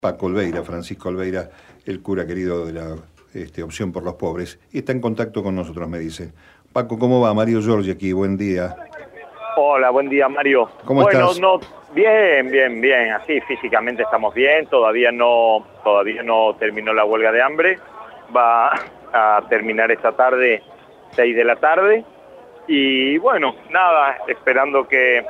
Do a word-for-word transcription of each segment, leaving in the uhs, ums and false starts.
Paco Olveira, Francisco Olveira, el cura querido de la este, Opción por los Pobres, y está en contacto con nosotros, me dice. Paco, ¿cómo va? Mario Giorgi aquí, buen día. Hola, buen día, Mario. ¿Cómo bueno, estás? no, bien, bien, bien. Así físicamente estamos bien. Todavía no, todavía no terminó la huelga de hambre. Va a terminar esta tarde, seis de la tarde. Y bueno, nada, esperando que,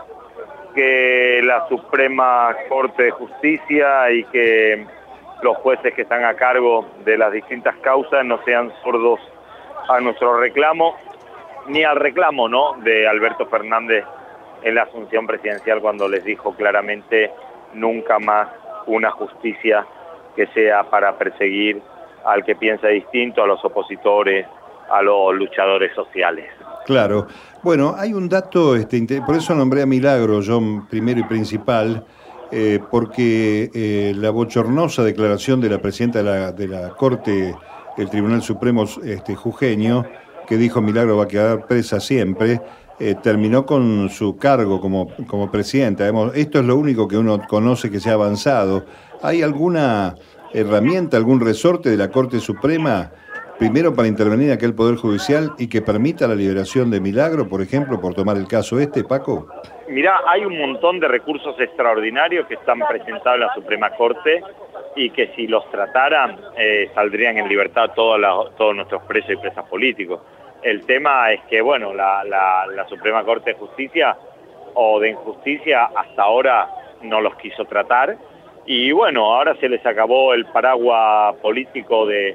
que la Suprema Corte de Justicia y que los jueces que están a cargo de las distintas causas no sean sordos a nuestro reclamo, ni al reclamo, ¿no?, de Alberto Fernández en la asunción presidencial, cuando les dijo claramente nunca más una justicia que sea para perseguir al que piensa distinto, a los opositores, a los luchadores sociales. Claro. Bueno, hay un dato, este, por eso nombré a Milagro yo primero y principal, eh, porque eh, la bochornosa declaración de la presidenta de la, de la Corte del Tribunal Supremo este, jujeño, que dijo Milagro va a quedar presa siempre, eh, terminó con su cargo como, como presidenta. Esto es lo único que uno conoce que se ha avanzado. ¿Hay alguna herramienta, algún resorte de la Corte Suprema, primero para intervenir en aquel Poder Judicial y que permita la liberación de Milagro, por ejemplo, por tomar el caso este, Paco? Mirá, hay un montón de recursos extraordinarios que están presentados en la Suprema Corte y que si los trataran eh, saldrían en libertad todos, los, todos nuestros presos y presas políticos. El tema es que, bueno, la, la, la Suprema Corte de Justicia o de Injusticia hasta ahora no los quiso tratar y, bueno, ahora se les acabó el paraguas político de,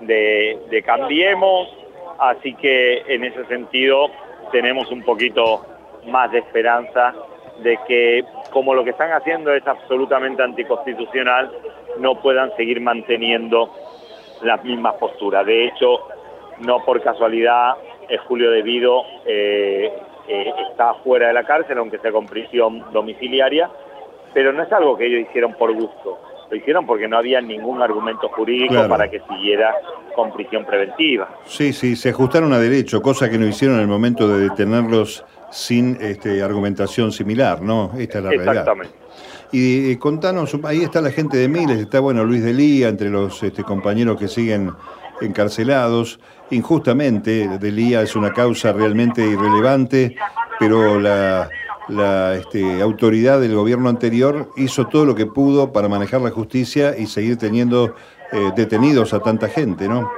de, de Cambiemos, así que en ese sentido tenemos un poquito más de esperanza de que, como lo que están haciendo es absolutamente anticonstitucional, no puedan seguir manteniendo las mismas posturas. De hecho, no por casualidad, eh, Julio De Vido eh, eh, está fuera de la cárcel, aunque sea con prisión domiciliaria, pero no es algo que ellos hicieron por gusto, lo hicieron porque no había ningún argumento jurídico claro. para que siguiera con prisión preventiva. Sí, sí, se ajustaron a derecho, cosa que no hicieron en el momento de detenerlos sin este, argumentación similar, ¿no? Esta es la realidad. Exactamente. Y, y contanos, ahí está la gente de Miles, está bueno Luis Delía, entre los este, compañeros que siguen encarcelados, injustamente. Delía es una causa realmente irrelevante, pero la, la este, autoridad del gobierno anterior hizo todo lo que pudo para manejar la justicia y seguir teniendo eh, detenidos a tanta gente, ¿no?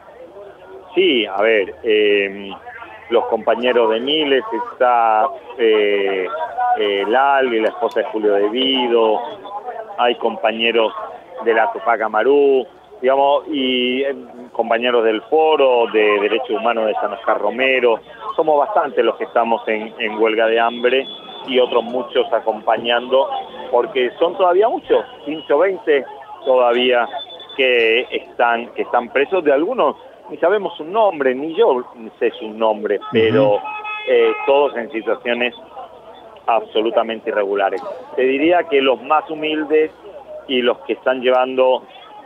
Sí, a ver, eh, los compañeros de Miles, está eh, eh, Lali, la esposa de Julio De Vido, hay compañeros de la Tupac Amaru, digamos, y eh, compañeros del Foro de Derechos Humanos de San Oscar Romero. Somos bastantes los que estamos en, en huelga de hambre y otros muchos acompañando, porque son todavía muchos, quince o veinte todavía que están, que están presos. De algunos ni sabemos su nombre, ni yo sé su nombre, pero eh, todos en situaciones absolutamente irregulares. Te diría que los más humildes y los que están llevando,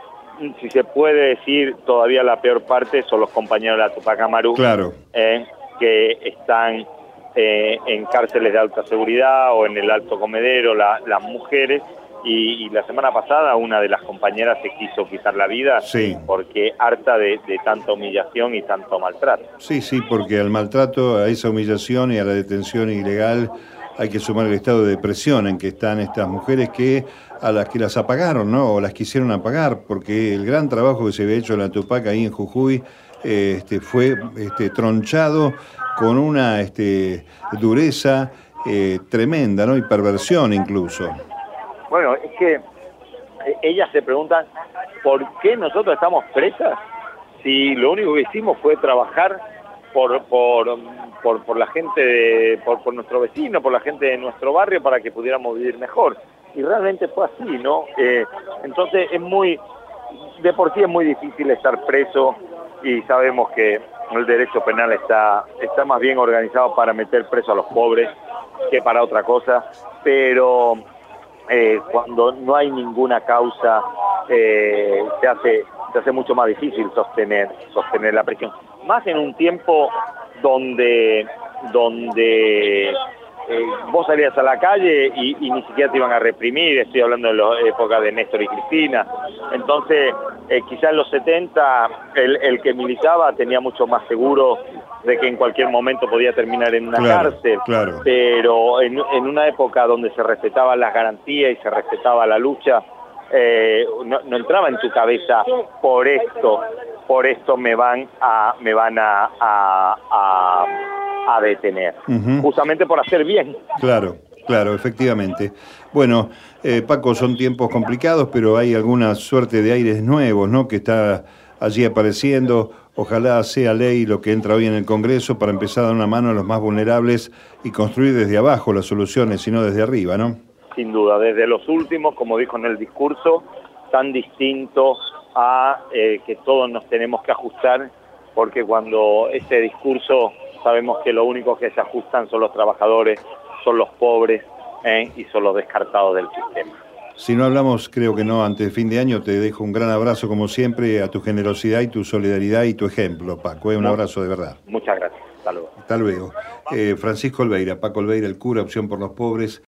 si se puede decir, todavía la peor parte son los compañeros de la Tupac Amaru, claro. eh, que están eh, en cárceles de alta seguridad o en el Alto Comedero, la, las mujeres. Y, y la semana pasada una de las compañeras se quiso quitar la vida sí. porque harta de, de tanta humillación y tanto maltrato. Sí, sí, porque al maltrato, a esa humillación y a la detención ilegal hay que sumar el estado de depresión en que están estas mujeres que a las que las apagaron, ¿no? O las quisieron apagar, porque el gran trabajo que se había hecho en la Tupac ahí en Jujuy eh, este, fue este, tronchado con una este, dureza eh, tremenda, ¿no? Y perversión incluso. Bueno, es que ellas se preguntan ¿por qué nosotros estamos presas? Si lo único que hicimos fue trabajar por por, por, por la gente, de, por, por nuestro vecino, por la gente de nuestro barrio para que pudiéramos vivir mejor. Y realmente fue así, ¿no? Eh, entonces es muy, de por sí es muy difícil estar preso y sabemos que el derecho penal está, está más bien organizado para meter preso a los pobres que para otra cosa, pero Eh, cuando no hay ninguna causa eh, se hace se hace mucho más difícil sostener sostener la presión, más en un tiempo donde donde eh, vos salías a la calle y, y ni siquiera te iban a reprimir, estoy hablando de la época de Néstor y Cristina. Entonces, eh, quizás en los setenta el, el que militaba tenía mucho más seguro de que en cualquier momento podía terminar en una claro, cárcel, claro. pero en, en una época donde se respetaban las garantías y se respetaba la lucha, eh, no, no entraba en tu cabeza por esto, por esto me van a, me van a, a, a, a detener, uh-huh. Justamente por hacer bien. Claro. Claro, efectivamente. Bueno, eh, Paco, son tiempos complicados, pero hay alguna suerte de aires nuevos, ¿no?, que está allí apareciendo. Ojalá sea ley lo que entra hoy en el Congreso para empezar a dar una mano a los más vulnerables y construir desde abajo las soluciones y no desde arriba, ¿no? Sin duda, desde los últimos, como dijo en el discurso, tan distinto a eh, que todos nos tenemos que ajustar, porque cuando ese discurso sabemos que lo único que se ajustan son los trabajadores, son los pobres eh, y son los descartados del sistema. Si no hablamos, creo que no, antes de fin de año, te dejo un gran abrazo, como siempre, a tu generosidad y tu solidaridad y tu ejemplo, Paco. Eh, un abrazo de verdad. Muchas gracias. Hasta luego. Hasta luego. Eh, Francisco Olveira, Paco Olveira, el cura, Opción por los Pobres.